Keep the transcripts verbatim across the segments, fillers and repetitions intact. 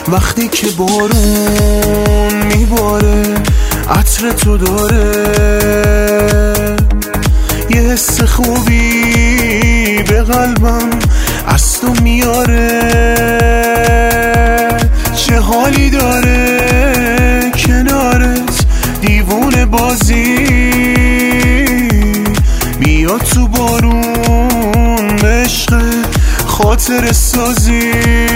وقتی که بارون میباره عطر تو داره، یه حس خوبی به قلبم از تو میاره. چه حالی داره کنارت دیوونه بازی، بیا تو بارون عشق خاطر سازی.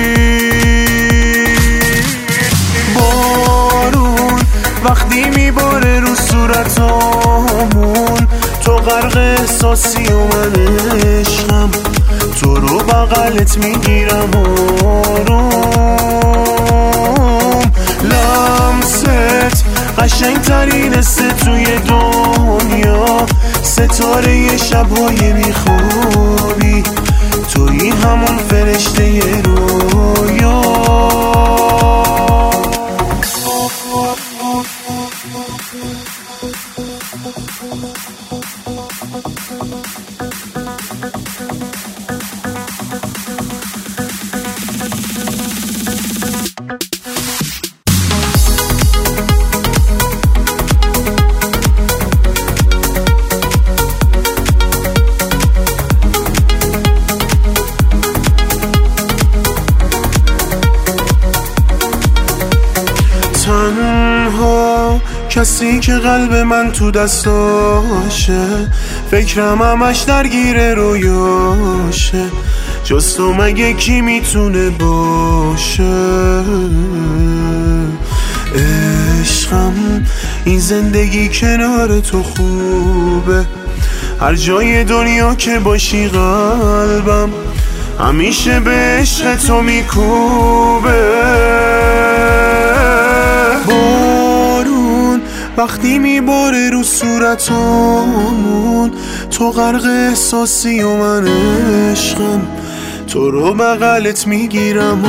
بارون وقتی میباره رو صورتامون، تو غرق احساسی و من عشقم، تو رو بغلت میگیرم آروم. لمست قشنگ ترین حسه توی دنیا، ستاره شبهای بیخوابی، تویی همون فرشته رویا. تنها کسی که قلب من تو دستاشه، فکرم همش درگیر رویاشه، جز تو مگه کی میتونه باشه؟ عشقم این زندگی کنار تو خوبه، هر جای دنیا که باشی قلبم همیشه به عشق تو میکوبه. بارون وقتی میباره رو صورتامون، تو غرق احساسی و من عشقم، تو رو بغلت میگیرم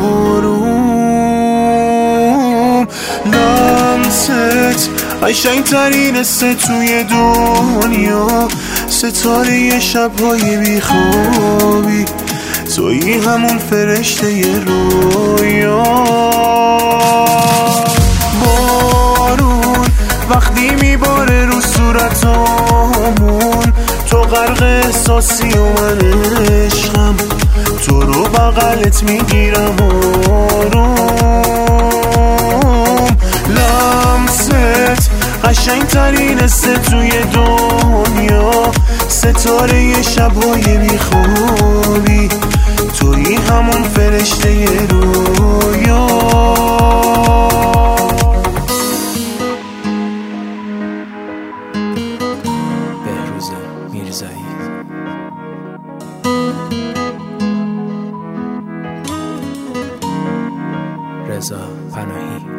آروم. لمست قشنگ ترین حسه توی دنیا، ستاره شبهای بیخوابی، تویی همون فرشته رویا. بارون وقتی میباره رو صورتامون، تو غرق احساسی و من عشقم، تو رو بغلت میگیرم آروم. لمست قشنگ ترین حسه توی دنیا، ستاره شبهای بیخوابی، تویی همون فرشته رویا. بهروز میرزایی. رضا پناهی.